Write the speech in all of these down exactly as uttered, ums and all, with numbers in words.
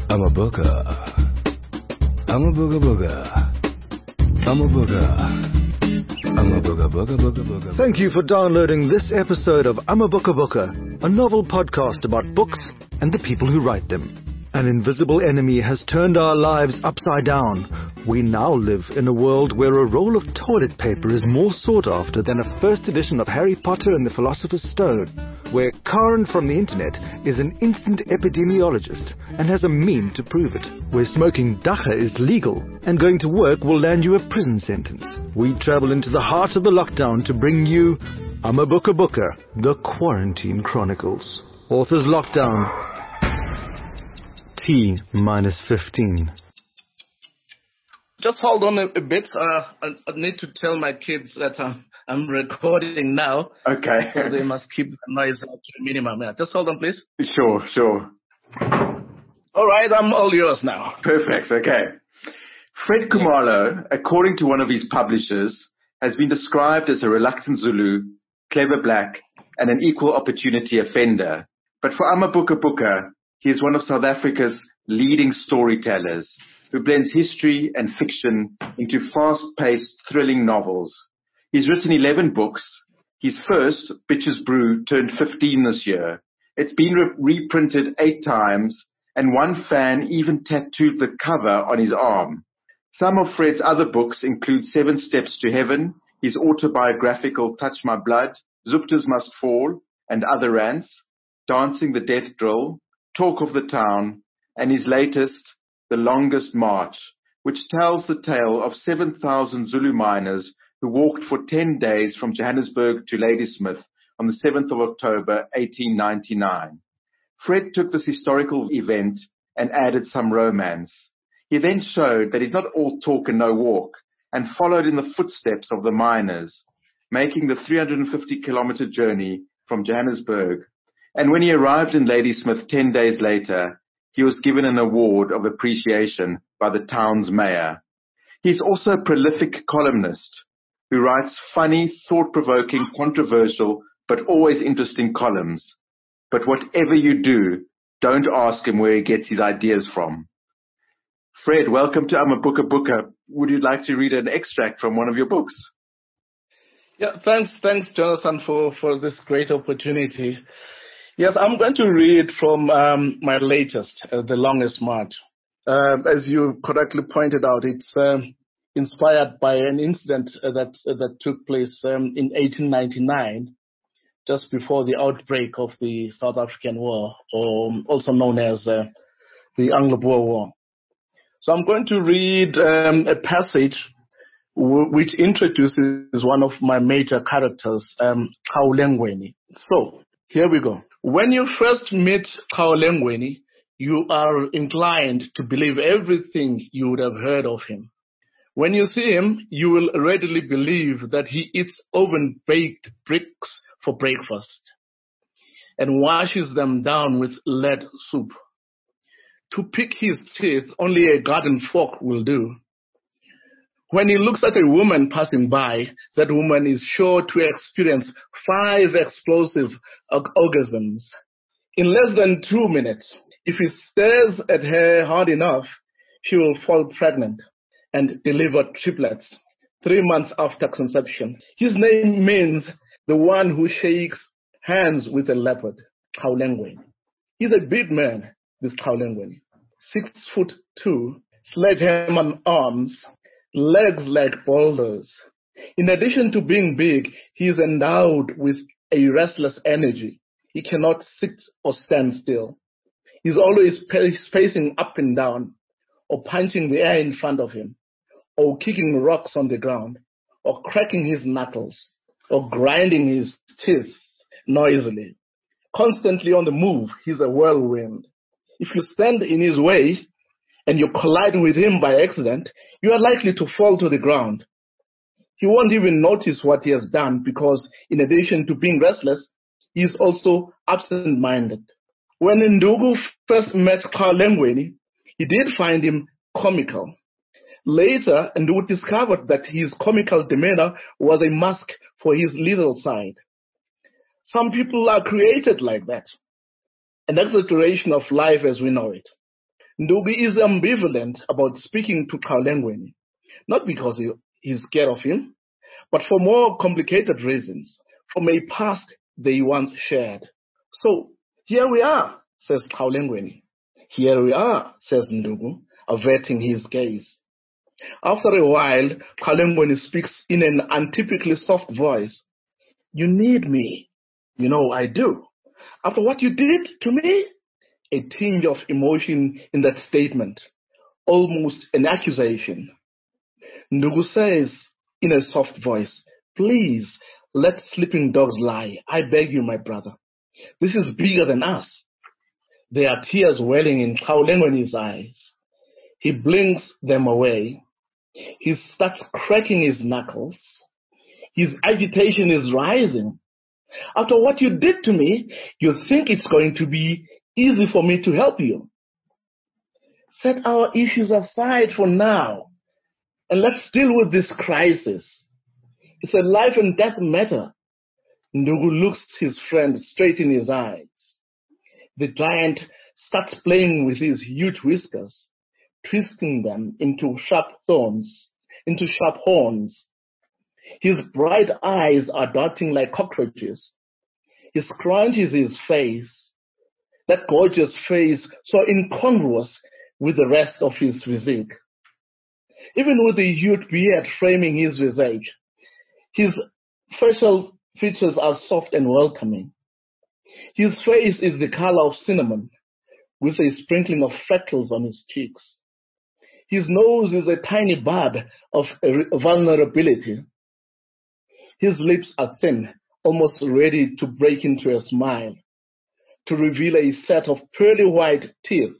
I'm a booker. I'm a booger booger. I'm a booger. I'm a booger booger booger booger. Thank you for downloading this episode of I'm a Booker Booker, a novel podcast about books and the people who write them. An invisible enemy has turned our lives upside down. We now live in a world where a roll of toilet paper is more sought after than a first edition of Harry Potter and the Philosopher's Stone, where Karen from the internet is an instant epidemiologist and has a meme to prove it, where smoking dagga is legal and going to work will land you a prison sentence. We travel into the heart of the lockdown to bring you I'm a Booker Booker, the Quarantine Chronicles. Authors Lockdown. T minus fifteen. Just hold on a, a bit. Uh, I, I need to tell my kids that uh, I'm recording now. Okay. So they must keep the noise up to a minimum. Yeah. Just hold on, please. Sure, sure. All right, I'm all yours now. Perfect, okay. Fred Khumalo, according to one of his publishers, has been described as a reluctant Zulu, clever black, and an equal opportunity offender. But for I'm a Booker Booker, he is one of South Africa's leading storytellers who blends history and fiction into fast-paced, thrilling novels. He's written eleven books. His first, Bitches Brew, turned fifteen this year. It's been re- reprinted eight times, and one fan even tattooed the cover on his arm. Some of Fred's other books include Seven Steps to Heaven, his autobiographical Touch My Blood, Zuptas Must Fall, and Other Rants, Dancing the Death Drill, Talk of the Town, and his latest, The Longest March, which tells the tale of seven thousand Zulu miners who walked for ten days from Johannesburg to Ladysmith on the seventh of October, eighteen ninety-nine. Fred took this historical event and added some romance. He then showed that he's not all talk and no walk, and followed in the footsteps of the miners, making the three hundred fifty kilometer journey from Johannesburg. And when he arrived in Ladysmith ten days later, he was given an award of appreciation by the town's mayor. He's also a prolific columnist who writes funny, thought-provoking, controversial, but always interesting columns. But whatever you do, don't ask him where he gets his ideas from. Fred, welcome to I'm a Booker Booker. Would you like to read an extract from one of your books? Yeah, thanks, thanks, Jonathan, for, for this great opportunity. Yes, I'm going to read from um, my latest, uh, The Longest March. Uh, as you correctly pointed out, it's um, inspired by an incident uh, that uh, that took place um, in eighteen ninety-nine, just before the outbreak of the South African War, or also known as uh, the Anglo-Boer War. So I'm going to read um, a passage w- which introduces one of my major characters, um, Xaulengweni. So here we go. When you first meet Xaulengweni, you are inclined to believe everything you would have heard of him. When you see him, you will readily believe that he eats oven-baked bricks for breakfast and washes them down with lead soup. To pick his teeth, only a garden fork will do. When he looks at a woman passing by, that woman is sure to experience five explosive orgasms in less than two minutes. If he stares at her hard enough, she will fall pregnant and deliver triplets three months after conception. His name means the one who shakes hands with a leopard, Xaulengweni. He's a big man, this Xaulengweni. Six foot two, sledgehammer arms, legs like boulders. In addition to being big, he is endowed with a restless energy. He cannot sit or stand still. He's always pacing up and down, or punching the air in front of him, or kicking rocks on the ground, or cracking his knuckles, or grinding his teeth noisily. Constantly on the move, he's a whirlwind. If you stand in his way and you collide with him by accident, you are likely to fall to the ground. He won't even notice what he has done because, in addition to being restless, he is also absent-minded. When Ndugu first met Xaulengweni, he did find him comical. Later, Ndugu discovered that his comical demeanor was a mask for his lethal side. Some people are created like that, an exaggeration of life as we know it. Ndugu is ambivalent about speaking to Xaulengweni, not because he, he's scared of him, but for more complicated reasons, from a past they once shared. So, here we are, says Xaulengweni. Here we are, says Ndugu, averting his gaze. After a while, Xaulengweni speaks in an untypically soft voice. You need me. You know I do. After what you did to me? A tinge of emotion in that statement, almost an accusation. Ndugu says in a soft voice, please, let sleeping dogs lie. I beg you, my brother. This is bigger than us. There are tears welling in Xaulengweni's eyes. He blinks them away. He starts cracking his knuckles. His agitation is rising. After what you did to me, you think it's going to be easy for me to help you. Set our issues aside for now, and let's deal with this crisis. It's a life and death matter. Ndugu looks his friend straight in his eyes. The giant starts playing with his huge whiskers, twisting them into sharp thorns, into sharp horns. His bright eyes are darting like cockroaches. He scrunches his face, that gorgeous face so incongruous with the rest of his physique. Even with the huge beard framing his visage, his facial features are soft and welcoming. His face is the color of cinnamon, with a sprinkling of freckles on his cheeks. His nose is a tiny bud of vulnerability. His lips are thin, almost ready to break into a smile, to reveal a set of pearly white teeth.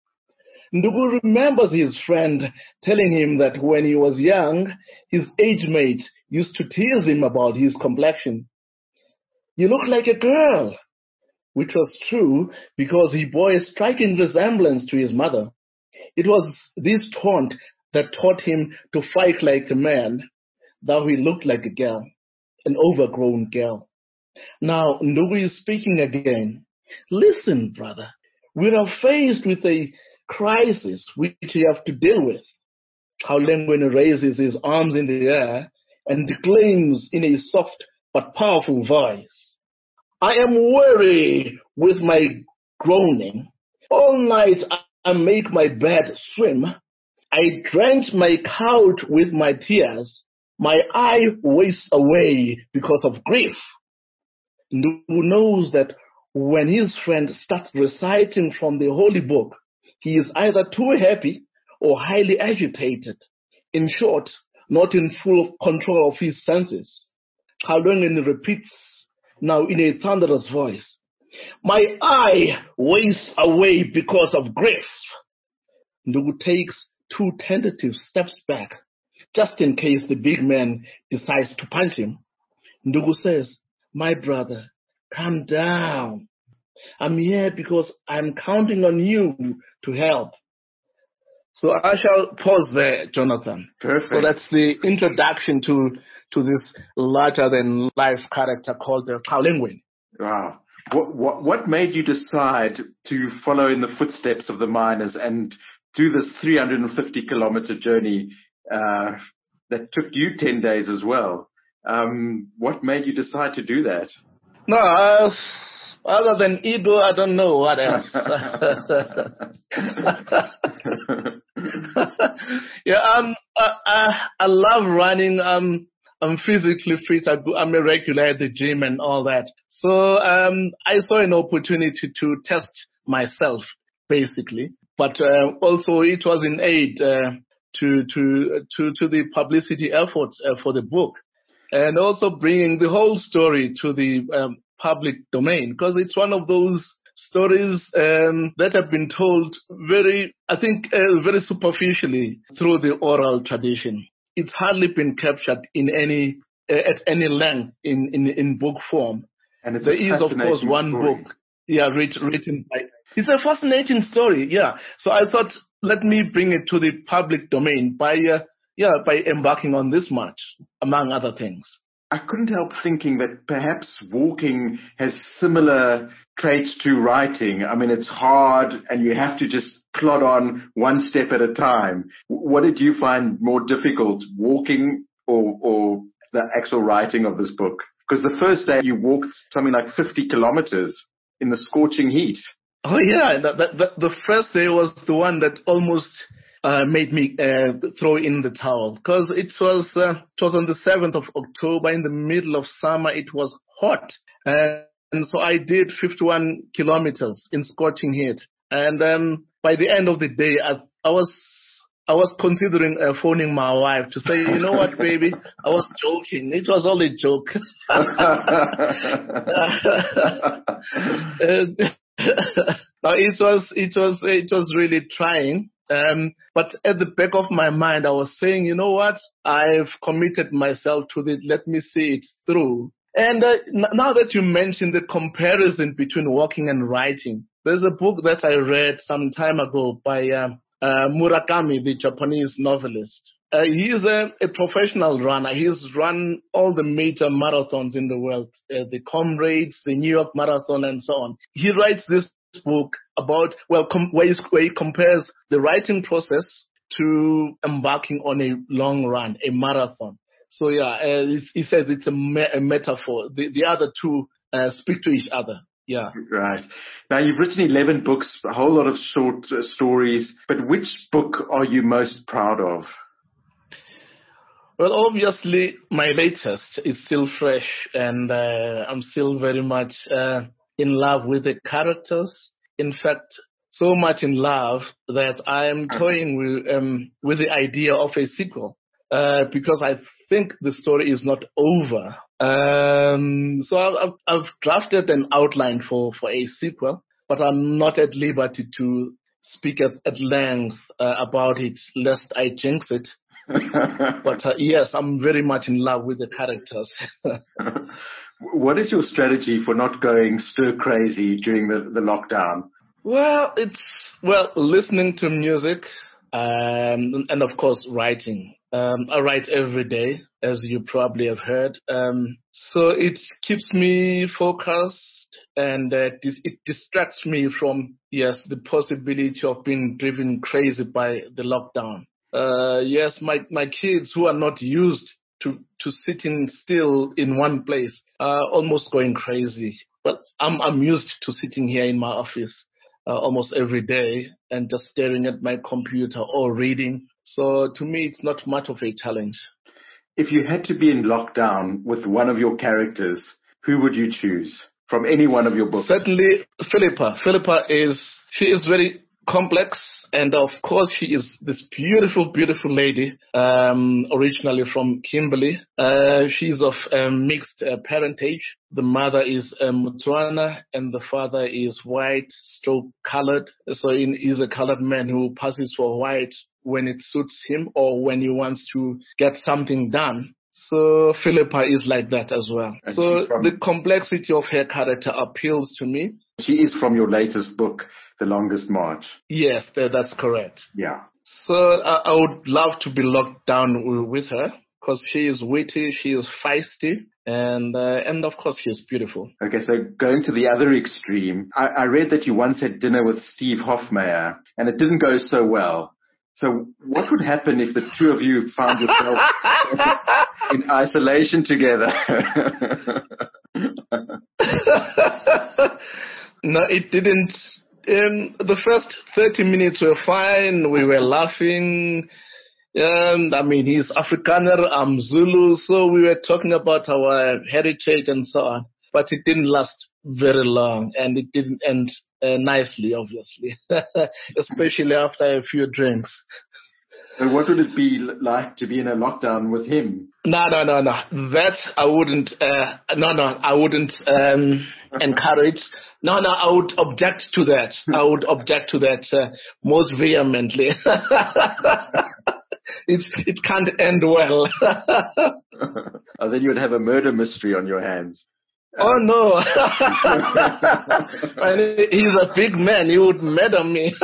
Ndugu remembers his friend telling him that when he was young, his age mates used to tease him about his complexion. You look like a girl, which was true because he bore a striking resemblance to his mother. It was this taunt that taught him to fight like a man, though he looked like a girl, an overgrown girl. Now Ndugu is speaking again. Listen, brother, we are faced with a crisis which we have to deal with. Xaulengweni raises his arms in the air and declaims in a soft but powerful voice. I am weary with my groaning. All night I make my bed swim. I drench my couch with my tears. My eye wastes away because of grief. Ndugu knows that when his friend starts reciting from the holy book, he is either too happy or highly agitated. In short, not in full control of his senses. Xaulengweni repeats now in a thunderous voice, my eye wastes away because of grief. Ndugu takes two tentative steps back, just in case the big man decides to punch him. Ndugu says, my brother, calm down. I'm here because I'm counting on you to help. So I shall pause there, Jonathan. Perfect. So that's the introduction to to this larger-than-life character called the Xaulengweni. Wow. What, what, what made you decide to follow in the footsteps of the miners and do this three hundred fifty kilometer journey uh, that took you ten days as well? Um, what made you decide to do that? No, uh, other than ego, I don't know what else. yeah, um, I, I, I love running. Um, I'm physically fit. I go, I'm a regular at the gym and all that. So um, I saw an opportunity to test myself, basically. But uh, also it was in aid uh, to to to to the publicity efforts uh, for the book, and also bringing the whole story to the um, public domain, because it's one of those stories um, that have been told very, I think, uh, very superficially through the oral tradition. It's hardly been captured in any uh, at any length in, in, in book form. And it's there is, of course, one story. book, yeah, writ, written by. It's a fascinating story, yeah. So I thought, let me bring it to the public domain by, uh, yeah, by embarking on this march, among other things. I couldn't help thinking that perhaps walking has similar traits to writing. I mean, it's hard and you have to just plod on one step at a time. What did you find more difficult, walking or, or the actual writing of this book? Because the first day you walked something like fifty kilometers in the scorching heat. Oh, yeah. The, the, the first day was the one that almost uh, made me uh, throw in the towel. Because it was uh, it was on the seventh of October, in the middle of summer. It was hot. Uh, and so I did fifty-one kilometers in scorching heat. And um, by the end of the day, I, I was I was considering uh, phoning my wife to say, you know what, baby, I was joking. It was all a joke. and, now it was it was it was really trying. Um, but at the back of my mind, I was saying, you know what, I've committed myself to it. Let me see it through. And uh, n- now that you mentioned the comparison between walking and writing, there's a book that I read some time ago by uh, uh, Murakami, the Japanese novelist. Uh, he is a, a professional runner. He's run all the major marathons in the world, uh, the Comrades, the New York Marathon, and so on. He writes this book about, well, com- where, he, where he compares the writing process to embarking on a long run, a marathon. So, yeah, uh, he says it's a, me- a metaphor. The, the other two uh, speak to each other. Yeah. Right. Now, you've written eleven books, a whole lot of short uh, stories, but which book are you most proud of? Well, obviously, my latest is still fresh, and uh, I'm still very much uh, in love with the characters. In fact, so much in love that I am toying with, um, with the idea of a sequel, uh, because I think the story is not over. Um, so I've, I've drafted an outline for, for a sequel, but I'm not at liberty to speak at, at length uh, about it, lest I jinx it. But uh, yes, I'm very much in love with the characters. What is your strategy for not going stir crazy during the, the lockdown? Well, it's, well, listening to music, um, and of course, writing. Um, I write every day, as you probably have heard. Um, so it keeps me focused, and uh, dis- it distracts me from, yes, the possibility of being driven crazy by the lockdown. Uh, yes, my, my kids who are not used to, to sitting still in one place are almost going crazy. But I'm, I'm used to sitting here in my office uh, almost every day and just staring at my computer or reading. So to me, it's not much of a challenge. If you had to be in lockdown with one of your characters, who would you choose from any one of your books? Certainly, Philippa. Philippa is, she is very complex. And of course, she is this beautiful, beautiful lady, um, originally from Kimberley. Uh, she's of um, mixed uh, parentage. The mother is um, Motswana and the father is white, stroke colored. So in, he's a colored man who passes for white when it suits him or when he wants to get something done. So Philippa is like that as well. And so from, the complexity of her character appeals to me. She is from your latest book, The Longest March. Yes, that's correct. Yeah. So I, I would love to be locked down with her because she is witty, she is feisty, and uh, and of course she is beautiful. Okay, so going to the other extreme, I, I read that you once had dinner with Steve Hofmeyr, and it didn't go so well. So what would happen if the two of you found yourself in isolation together? No, it didn't. Um, the first thirty minutes were fine. We were laughing. Um, I mean, he's Afrikaner, I'm Zulu, so we were talking about our heritage and so on. But it didn't last very long, and it didn't end uh, nicely, obviously, especially after a few drinks. And what would it be like to be in a lockdown with him? No, no, no, no. That I wouldn't. Uh, no, no, I wouldn't um, encourage. No, no, I would object to that. I would object to that uh, most vehemently. it it can't end well. Oh, then you would have a murder mystery on your hands. Oh no! He's a big man. He would murder me.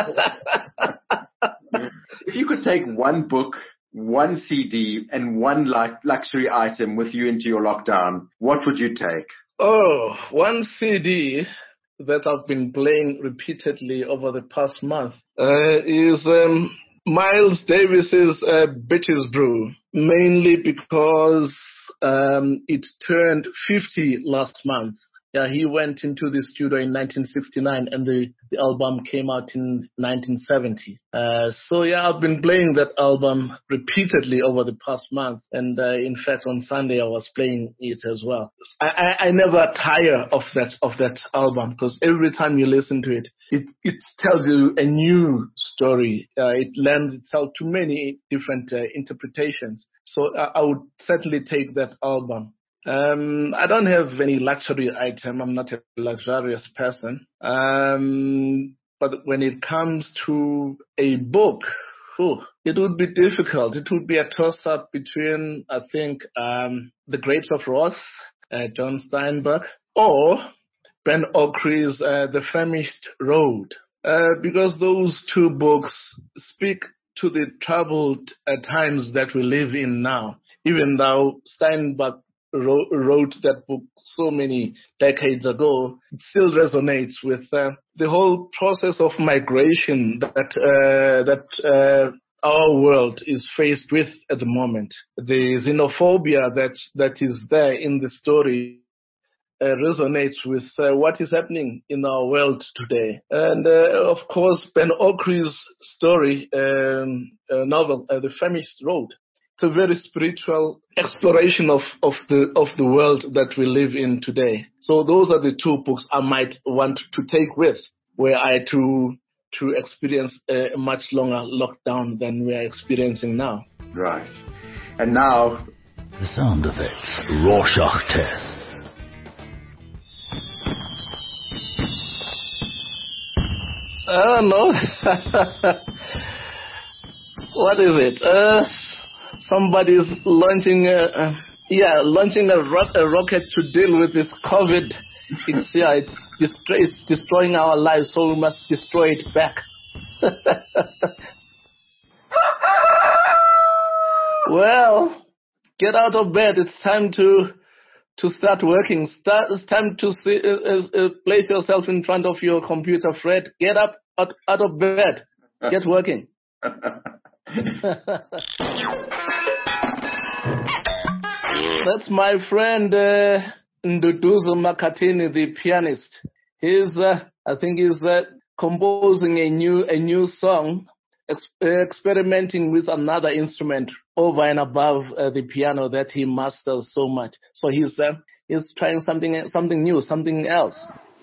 If you could take one book, one C D, and one like luxury item with you into your lockdown, what would you take? Oh, one C D. that I've been playing repeatedly over the past month uh, is um, Miles Davis's uh, Bitches Brew, mainly because um, it turned fifty last month. Yeah, he went into the studio in nineteen sixty-nine and the, the album came out in nineteen seventy. Uh, so yeah, I've been playing that album repeatedly over the past month. And uh, in fact, on Sunday, I was playing it as well. I, I, I never tire of that, of that album because every time you listen to it, it, it tells you a new story. Uh, it lends itself to many different uh, interpretations. So I, I would certainly take that album. Um, I don't have any luxury item. I'm not a luxurious person. Um, but when it comes to a book, whew, it would be difficult. It would be a toss-up between, I think, um, The Grapes of Wrath, uh, John Steinbeck, or Ben Okri's uh, The Famished Road, uh, because those two books speak to the troubled uh, times that we live in now. Even though Steinbeck wrote that book so many decades ago, it still resonates with uh, the whole process of migration that uh, that uh, our world is faced with at the moment. The xenophobia that that is there in the story uh, resonates with uh, what is happening in our world today. And uh, of course, Ben Okri's story, um, uh, novel, uh, The Famished Road. It's a very spiritual exploration of, of the of the world that we live in today. So those are the two books I might want to take with, were I to to experience a much longer lockdown than we are experiencing now. Right. And now, the sound effects. Rorschach test. I don't know. What is it? Uh, Somebody's launching, a, uh, yeah, launching a, ro- a rocket to deal with this COVID. It's yeah, it's, destroy- it's destroying our lives, so we must destroy it back. Well, get out of bed. It's time to to start working. Start. It's time to see, uh, uh, place yourself in front of your computer, Fred. Get up out, out of bed. Get working. That's my friend uh, Nduduzo Makatini, the pianist. He's, uh, I think, he's uh, composing a new a new song, ex- experimenting with another instrument over and above uh, the piano that he masters so much. So he's uh, he's trying something something new, something else.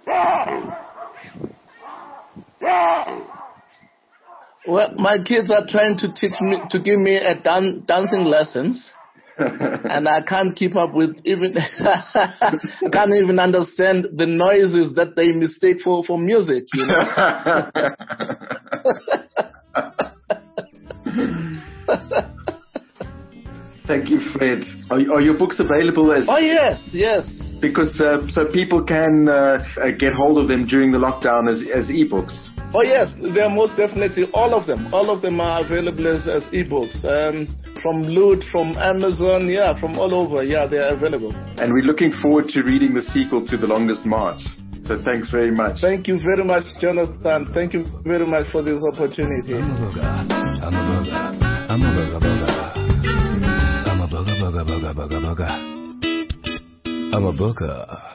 Well, my kids are trying to teach me to give me a dan- dancing lessons. And I can't keep up with even, I can't even understand the noises that they mistake for, for music, you know. Thank you, Fred. Are, are your books available as... Oh, yes, yes. Because uh, so people can uh, get hold of them during the lockdown as, as e-books. Oh, yes, they're most definitely, all of them. All of them are available as, as e-books. Um, from Loot, from Amazon, yeah, from all over, yeah, they're available. And we're looking forward to reading the sequel to The Longest March. So thanks very much. Thank you very much, Jonathan. Thank you very much for this opportunity. I'm a booger. I'm a booger. I'm a booger booger. I'm a booger booger booger booger booger. I'm a booger.